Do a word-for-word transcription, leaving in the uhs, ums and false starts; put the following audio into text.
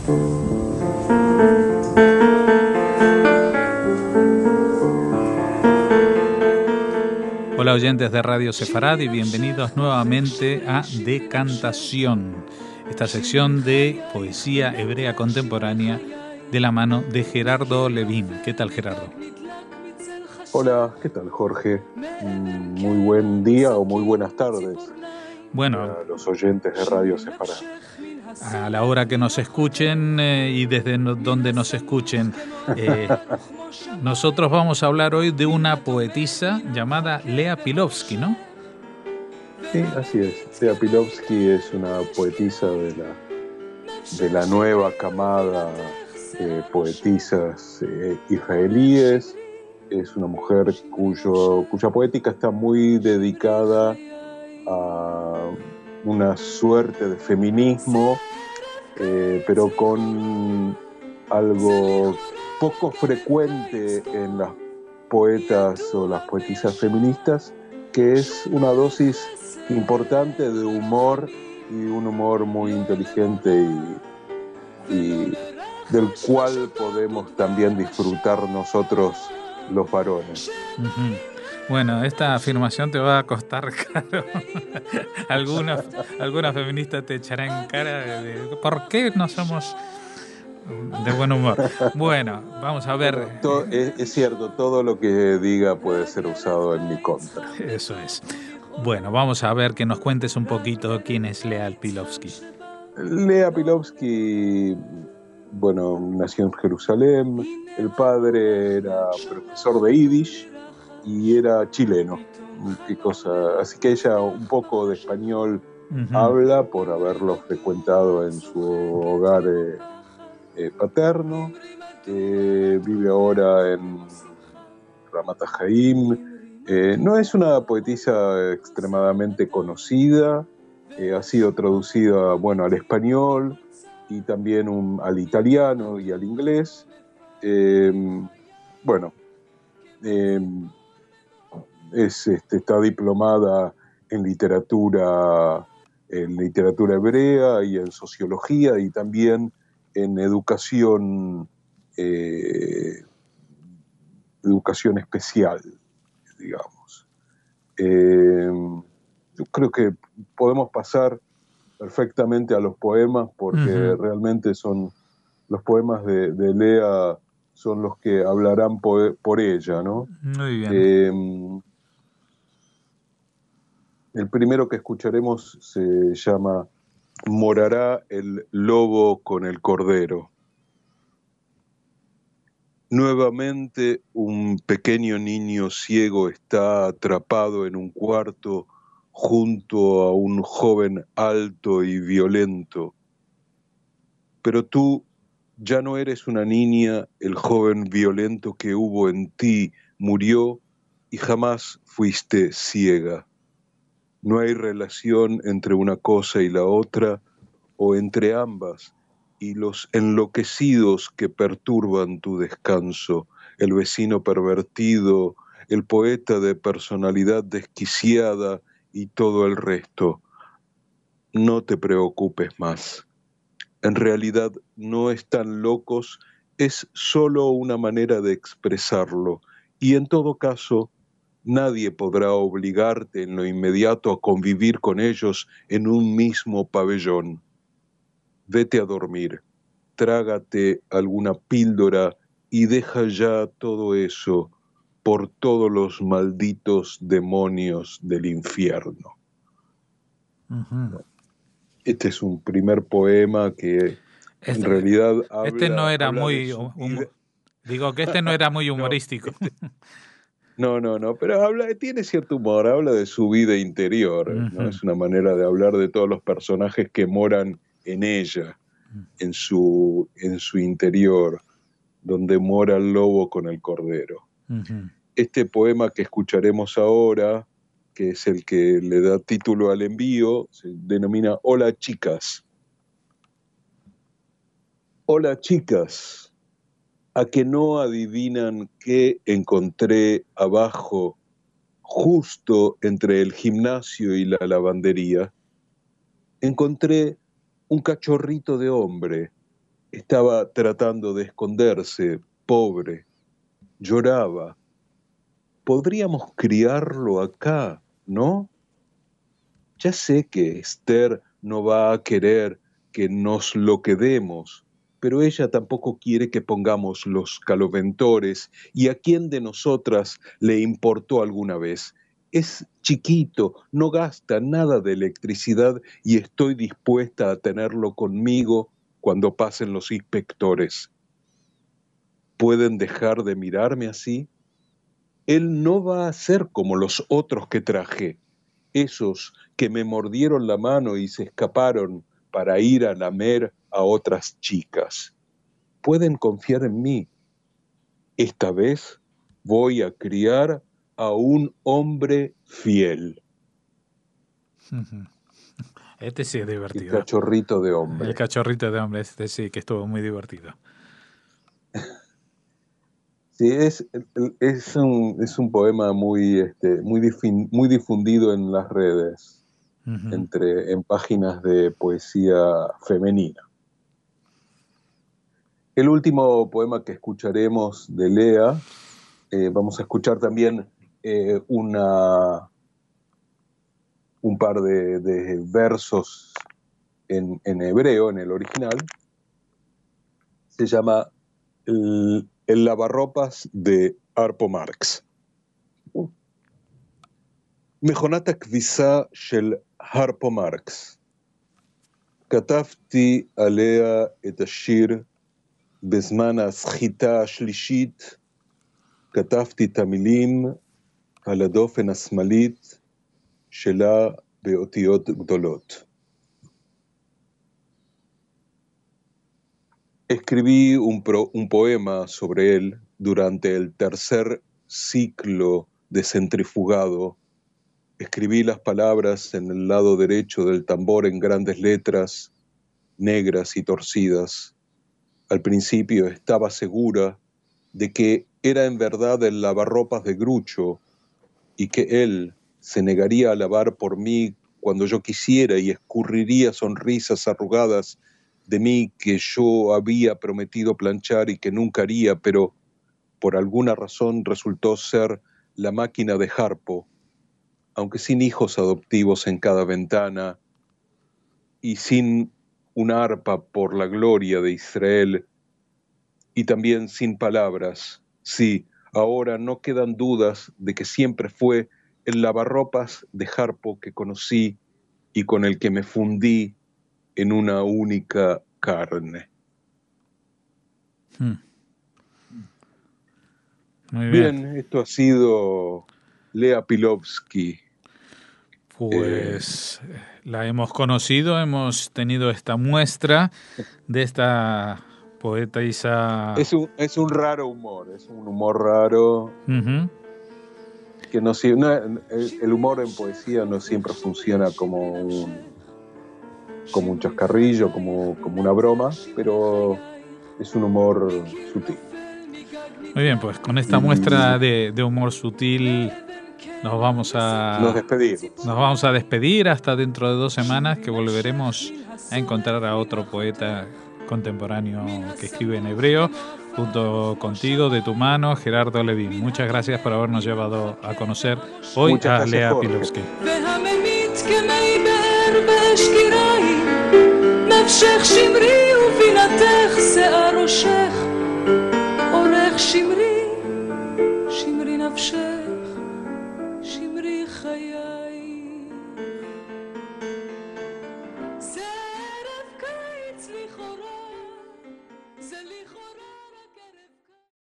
Hola oyentes de Radio Sefarad y bienvenidos nuevamente a Decantación, esta sección de poesía hebrea contemporánea de la mano de Gerardo Levin. ¿Qué tal, Gerardo? Hola, ¿qué tal, Jorge? Muy buen día o muy buenas tardes. Bueno, a los oyentes de Radio Sefarad. A la hora que nos escuchen eh, y desde no, donde nos escuchen, eh, nosotros vamos a hablar hoy de una poetisa llamada Lea Pilovsky, ¿no? Sí, así es. Lea Pilovsky es una poetisa de la, de la nueva camada de poetisas eh, israelíes. Es una mujer cuyo, cuya poética está muy dedicada a una suerte de feminismo, eh, pero con algo poco frecuente en las poetas o las poetisas feministas, que es una dosis importante de humor, y un humor muy inteligente y, y del cual podemos también disfrutar nosotros los varones. Uh-huh. Bueno, esta afirmación te va a costar caro. alguna, alguna feminista te echará en cara de, de ¿por qué no somos de buen humor? Bueno, vamos a ver. Bueno, to, es, es cierto, todo lo que diga puede ser usado en mi contra. Eso es. Bueno, vamos a ver que nos cuentes un poquito quién es Lea Pilovsky. Lea Pilovsky, bueno, nació en Jerusalén. El padre era profesor de Yiddish y era chileno. Qué cosa. Así que ella un poco de español uh-huh. habla por haberlo frecuentado en su hogar eh, eh, paterno. Eh, vive ahora en Ramat Haim. Eh, no es una poetisa extremadamente conocida. Eh, ha sido traducida, bueno, al español y también un, al italiano y al inglés. Eh, bueno, eh, es, este, está diplomada en literatura, en literatura hebrea y en sociología, y también en educación, eh, educación especial, digamos. Eh, yo creo que podemos pasar perfectamente a los poemas, porque uh-huh. realmente son los poemas de, de Lea son los que hablarán por, por ella, ¿no? Muy bien. Eh, el primero que escucharemos se llama Morará el lobo con el cordero. Nuevamente un pequeño niño ciego está atrapado en un cuarto junto a un joven alto y violento. Pero tú ya no eres una niña, el joven violento que hubo en ti murió y jamás fuiste ciega. No hay relación entre una cosa y la otra, o entre ambas, y los enloquecidos que perturban tu descanso, el vecino pervertido, el poeta de personalidad desquiciada y todo el resto. No te preocupes más. En realidad no están locos, es solo una manera de expresarlo, y en todo caso, nadie podrá obligarte en lo inmediato a convivir con ellos en un mismo pabellón. Vete a dormir, trágate alguna píldora y deja ya todo eso por todos los malditos demonios del infierno. Uh-huh. Este es un primer poema que este, en realidad habla, este no era habla muy de su vida. Digo que este no era muy humorístico. No, este, no, no, no, pero habla, tiene cierto humor, habla de su vida interior, uh-huh. ¿no? Es una manera de hablar de todos los personajes que moran en ella, uh-huh. en su, en su interior, donde mora el lobo con el cordero. Uh-huh. Este poema que escucharemos ahora, que es el que le da título al envío, se denomina Hola chicas. Hola chicas, a que no adivinan qué encontré abajo, justo entre el gimnasio y la lavandería. Encontré un cachorrito de hombre, Estaba tratando de esconderse, pobre, lloraba. Podríamos criarlo acá, ¿no? Ya sé que Esther no va a querer que nos lo quedemos, pero ella tampoco quiere que pongamos los caloventores. ¿Y a quién de nosotras le importó alguna vez? Es chiquito, no gasta nada de electricidad y estoy dispuesta a tenerlo conmigo cuando pasen los inspectores. ¿Pueden dejar de mirarme así? Él no va a ser como los otros que traje, esos que me mordieron la mano y se escaparon para ir a lamer a otras chicas. Pueden confiar en mí. Esta vez voy a criar a un hombre fiel. Este sí es divertido. El cachorrito de hombre. El cachorrito de hombre, este sí, que estuvo muy divertido. Sí, es, es, un, es un poema muy, este, muy, difin, muy difundido en las redes, uh-huh. entre, en páginas de poesía femenina. El último poema que escucharemos de Lea, eh, vamos a escuchar también eh, una, un par de, de versos en, en hebreo, en el original. Se llama El, el lavarropas de Harpo Marx. מכונת הכביסה של הרפו מרקס. כתבתי עליה את השיר בזמן הסחיטה השלישית, כתבתי את המילים על הדופן השמאלית שלה באותיות גדולות. Escribí un, pro, un poema sobre él durante el tercer ciclo de centrifugado. Escribí las palabras en el lado derecho del tambor en grandes letras, negras y torcidas. Al principio estaba segura de que era en verdad el lavarropas de Grucho y que él se negaría a lavar por mí cuando yo quisiera y escurriría sonrisas arrugadas de mí que yo había prometido planchar y que nunca haría, pero por alguna razón resultó ser la máquina de Harpo, aunque sin hijos adoptivos en cada ventana y sin una arpa por la gloria de Israel, y también sin palabras. Sí, ahora no quedan dudas de que siempre fue el lavarropas de Harpo que conocí y con el que me fundí en una única carne. Hmm. Muy bien. Bien, esto ha sido Lea Pilovsky. Pues eh, la hemos conocido, hemos tenido esta muestra de esta poetisa. Es un, es un raro humor, es un humor raro. Uh-huh. Que no, no el, el humor en poesía no siempre funciona como un, como un chascarrillo, como, como una broma, pero es un humor sutil. Muy bien, pues con esta muestra de, de humor sutil nos vamos a nos despedimos. Nos vamos a despedir hasta dentro de dos semanas, que volveremos a encontrar a otro poeta contemporáneo que escribe en hebreo, junto contigo, de tu mano, Gerardo Levin. Muchas gracias por habernos llevado a conocer hoy Muchas a Lea Pilovsky. נפשך שמרי ובינתך שיער ראשך